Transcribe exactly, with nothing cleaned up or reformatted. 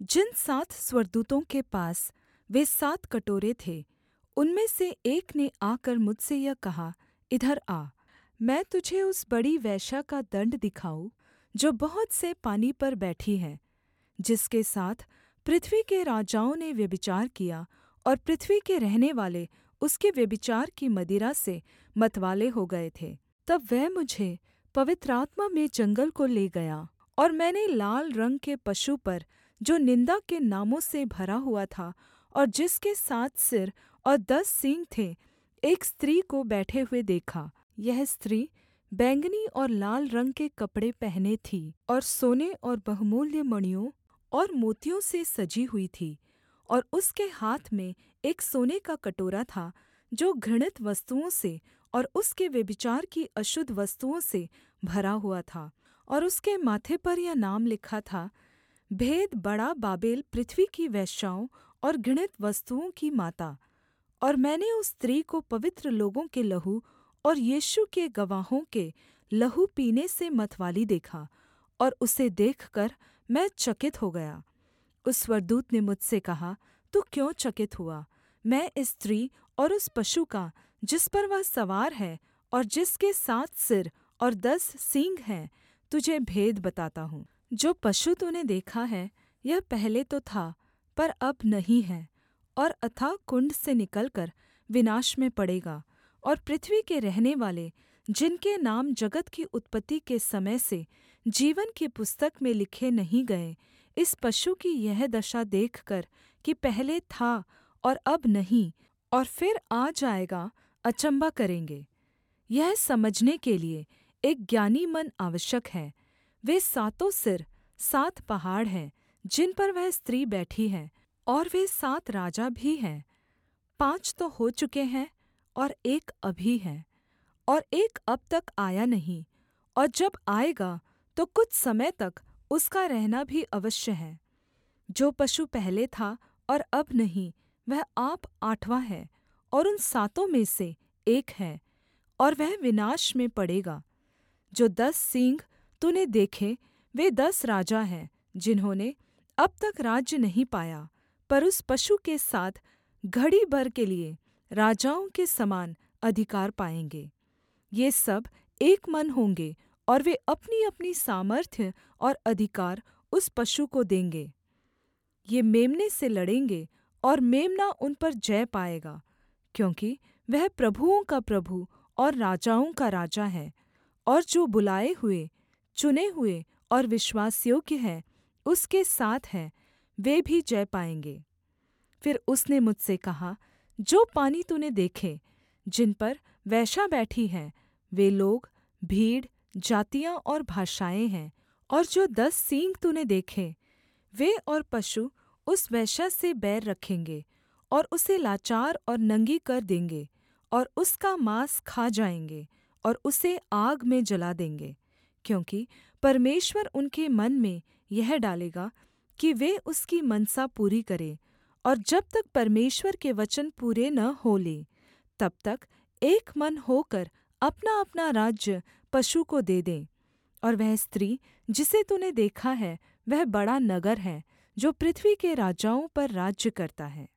जिन सात स्वर्गदूतों के पास वे सात कटोरे थे, उनमें से एक ने आकर मुझसे यह कहा, इधर आ, मैं तुझे उस बड़ी वेश्या का दण्ड दिखाऊँ, जो बहुत से पानी पर बैठी है, जिसके साथ पृथ्वी के राजाओं ने व्यभिचार किया और पृथ्वी के रहनेवाले उसके व्यभिचार की मदिरा से मतवाले हो गए थे। तब वह मुझे पवित्र आत्मा में जंगल को ले गया, और मैंने लाल रंग के पशु पर, जो निन्दा के नामों से भरा हुआ था और जिसके सात सिर और दस सींग थे, एक स्त्री को बैठे हुए देखा। यह स्त्री बैंगनी और लाल रंग के कपड़े पहने थी और सोने और बहुमूल्य मणियों और मोतियों से सजी हुई थी, और उसके हाथ में एक सोने का कटोरा था, जो घृणित वस्तुओं से और उसके व्यभिचार की अशुद्ध वस्तुओं से भरा हुआ था। और उसके माथे पर यह नाम लिखा था, भेद बड़ा बाबेल, पृथ्वी की वेश्याओं और घृणित वस्तुओं की माता। और मैंने उस स्त्री को पवित्र लोगों के लहू और यीशु के गवाहों के लहू पीने से मतवाली देखा, और उसे देखकर मैं चकित हो गया। उस स्वर्गदूत ने मुझसे कहा, तू क्यों चकित हुआ? मैं इस स्त्री और उस पशु का, जिस पर वह सवार है और जिसके सात सिर और दस सींग हैं, तुझे भेद बताता हूँ। जो पशु तूने देखा है, यह पहले तो था, पर अब नहीं है, और अथाह कुण्ड से निकलकर विनाश में पड़ेगा। और पृथ्वी के रहनेवाले, जिनके नाम जगत की उत्पत्ति के समय से जीवन की पुस्तक में लिखे नहीं गए, इस पशु की यह दशा देखकर कि पहले था और अब नहीं और फिर आ जाएगा, अचम्भा करेंगे। यह समझने के लिए एक ज्ञानी मन आवश्यक है। वे सातों सिर सात पहाड़ हैं, जिन पर वह स्त्री बैठी है, और वे सात राजा भी हैं। पाँच तो हो चुके हैं और एक अभी है, और एक अब तक आया नहीं, और जब आएगा तो कुछ समय तक उसका रहना भी अवश्य है। जो पशु पहले था और अब नहीं, वह आप आठवाँ है, और उन सातों में से एक है, और वह विनाश में पड़ेगा। जो दस सींग तूने देखे, वे दस राजा हैं, जिन्होंने अब तक राज्य नहीं पाया, पर उस पशु के साथ घड़ी भर के लिए राजाओं के समान अधिकार पाएँगे। ये सब एक मन होंगे, और वे अपनी-अपनी सामर्थ्य और अधिकार उस पशु को देंगे। ये मेम्ने से लड़ेंगे, और मेम्ना उन पर जय पाएगा, क्योंकि वह प्रभुओं का प्रभु और राजाओं का राजा है। और जो बुलाए हुए, चुने हुए और विश्वासयोग्य हैं, उसके साथ हैं, वे भी जय पाएँगे। फिर उसने मुझसे कहा, जो पानी तूने देखे, जिन पर वेश्या बैठी है, वे लोग, भीड़, जातियाँ और भाषाएँ हैं। और जो दस सींग तूने देखे, वे और पशु उस वेश्या से बैर रखेंगे, और उसे लाचार और नंगी कर देंगे, और उसका माँस खा जाएँगे, और उसे आग में जला देंगे। क्योंकि परमेश्वर उनके मन में यह डालेगा कि वे उसकी मनसा पूरी करें, और जब तक परमेश्वर के वचन पूरे न हो लें, तब तक एक मन होकर अपना-अपना राज्य पशु को दे दें। और वह स्त्री जिसे तूने देखा है, वह बड़ा नगर है, जो पृथ्वी के राजाओं पर राज्य करता है।